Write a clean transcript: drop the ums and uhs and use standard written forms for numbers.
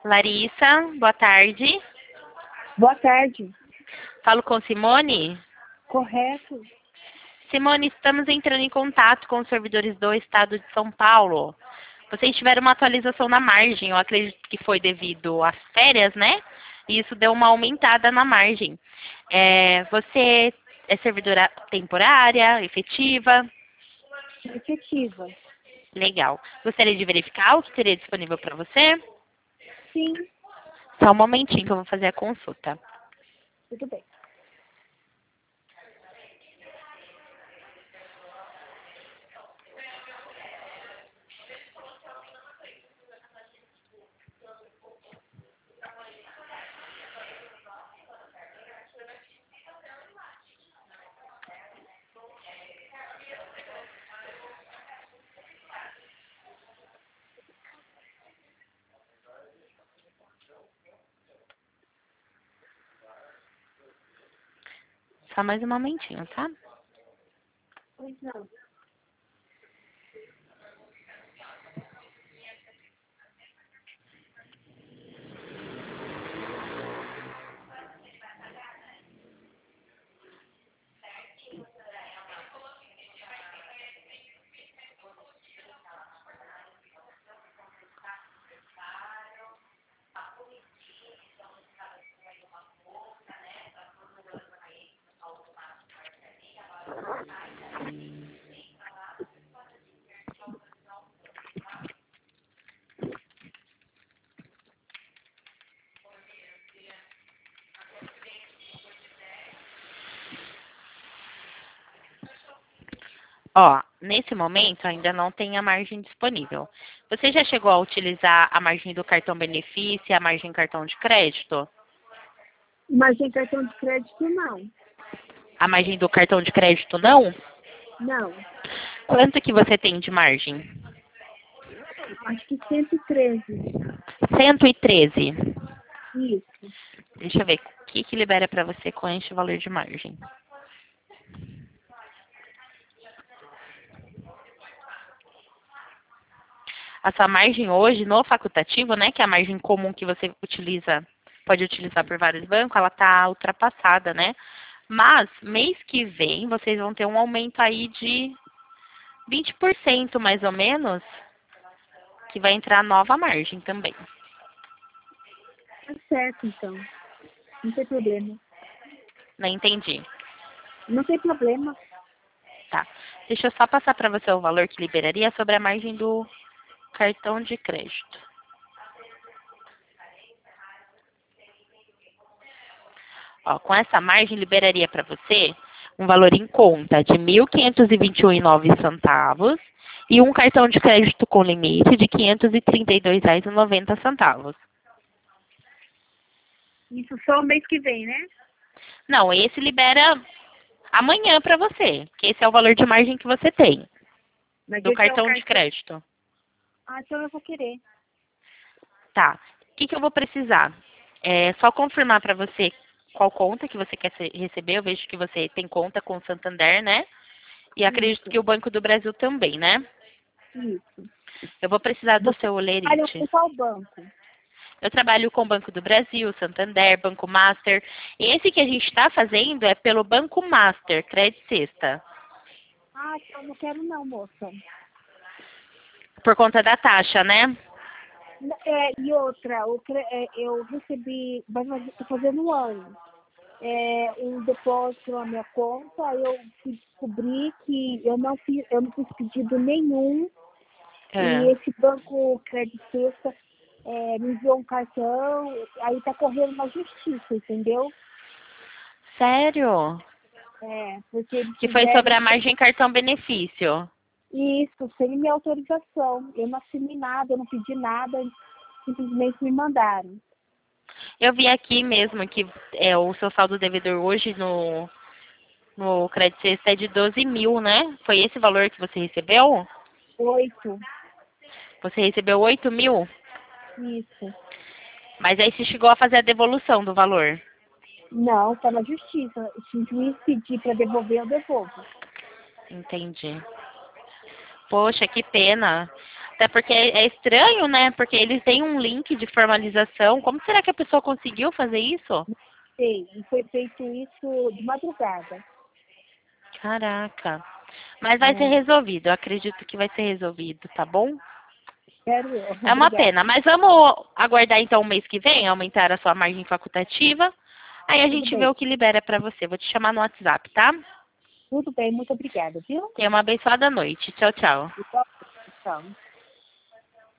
Larissa, boa tarde. Boa tarde. Falo com Simone. Correto. Simone, estamos entrando em contato com os servidores do Estado de São Paulo. Vocês tiveram uma atualização na margem, eu acredito que foi devido às férias, né? E isso deu uma aumentada na margem. Você é servidora temporária, efetiva? Efetiva. Legal. Gostaria de verificar o que teria disponível para você? Sim, Só um momentinho que eu vou fazer a consulta. tudo bem. Só mais um momentinho, tá? Pois não. Ó, nesse momento ainda não tem a margem disponível. Você já chegou a utilizar a margem do cartão benefício e a margem cartão de crédito? Mas em cartão de crédito, não. A margem do cartão de crédito não? Não. Quanto que você tem de margem? Acho que 113. 113. Isso. Deixa eu ver o que libera para você com este valor de margem. A sua margem hoje no facultativo, né, que é a margem comum que você utiliza, pode utilizar por vários bancos, ela está ultrapassada, né? Mas mês que vem vocês vão ter um aumento aí de 20% mais ou menos, que vai entrar nova margem também. Tá certo, então. Não tem problema. Não entendi. Não tem problema. Tá. Deixa eu só passar para você o valor que liberaria sobre a margem do cartão de crédito. Ó, com essa margem liberaria para você um valor em conta de R$ 1.521,09 e um cartão de crédito com limite de R$ 532,90. Isso só o mês que vem, né? Não, esse libera amanhã para você, que esse é o valor de margem que você tem Mas do esse é o cartão de cartão. crédito. Ah, então eu vou querer. Tá. O que eu vou precisar? É só confirmar para você qual conta que você quer receber. Eu vejo que você tem conta com o Santander, né? E acredito Isso. que o Banco do Brasil também, né? Isso. Eu vou precisar do Você seu trabalha olerite. com qual banco? Eu trabalho com o Banco do Brasil, Santander, Banco Master. E esse que a gente está fazendo é pelo Banco Master, Crédito Sexta. Ah, então eu não quero não, moça. Por conta da taxa, né? E outra, eu recebi, tô fazendo um ano, um depósito na minha conta, aí eu fui descobrir que eu não fiz pedido nenhum, e É. esse banco Crédito Sexta me enviou um cartão, aí tá correndo na justiça, entendeu? Sério? Porque eles Que foi sobre fizeram a margem cartão benefício. isso sem minha autorização. Eu não assinei nada, eu não pedi nada, simplesmente me mandaram. Eu vi aqui mesmo que o seu saldo devedor hoje no Crédito Sexta é de 12 mil, né? Foi esse valor que você recebeu? 8, Você recebeu 8 mil? isso. Mas aí você chegou a fazer a devolução do valor. Não, está na justiça. Se o juiz pedir para devolver, eu devolvo. Entendi. Poxa, que pena. Até porque é estranho, né? Porque eles têm um link de formalização. Como será que a pessoa conseguiu fazer isso? Sei, e foi feito isso de madrugada. Caraca. Mas vai ser Né? resolvido. Eu acredito que vai ser resolvido, tá bom? Espero eu. É uma Obrigada. pena. Mas vamos aguardar então o mês que vem, aumentar a sua margem facultativa. Aí a Tudo gente vê bem. o que libera pra você. Vou te chamar no WhatsApp, tá? Tudo bem, muito obrigada, viu? Tenha uma abençoada noite. Tchau, tchau. Tchau. Tchau.